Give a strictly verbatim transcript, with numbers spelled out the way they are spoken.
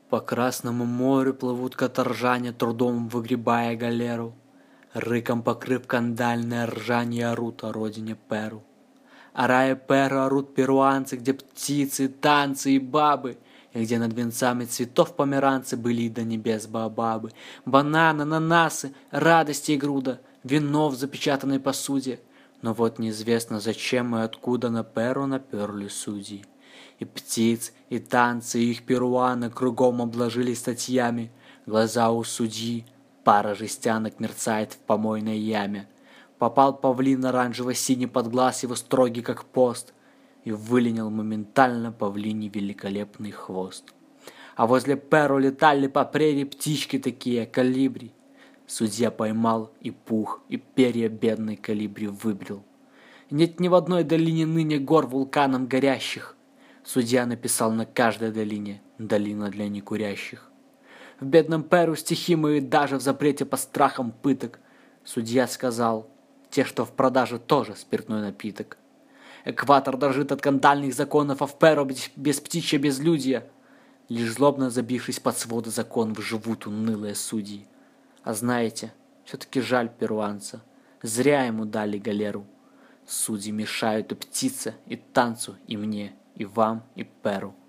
По Красному морю плывут каторжане, трудом выгребая галеру. Рыком покрыв кандальное ржанье, орут о родине Перу. Орая Перу орут перуанцы, где птицы, танцы и бабы, и где над венцами цветов померанцы были до небес баобабы. Бананы, ананасы, радости и груда, вино в запечатанной посуде. Но вот неизвестно зачем и откуда на Перу наперли судьи. И птиц, и танцы, и их перуаны кругом обложили статьями. Глаза у судьи, пара жестянок мерцает в помойной яме. Попал павлин оранжево-синий под глаз его строгий как пост, и выленил моментально павлиний великолепный хвост. А возле Перу летали по прерии птички такие, калибри. Судья поймал и пух, и перья бедной калибри выбрил. Нет ни в одной долине ныне гор вулканом горящих. Судья написал на каждой долине «Долина для некурящих». В бедном Перу стихи мои даже в запрете по страхам пыток. Судья сказал, те, что в продаже, тоже спиртной напиток. Экватор дрожит от кандальных законов, а в Перу без птичья безлюдья. Лишь злобно забившись под своды законов, живут унылые судьи. А знаете, все-таки жаль перуанца, зря ему дали галеру. Судьи мешают и птице, и танцу, и мне, и вам, и Перу.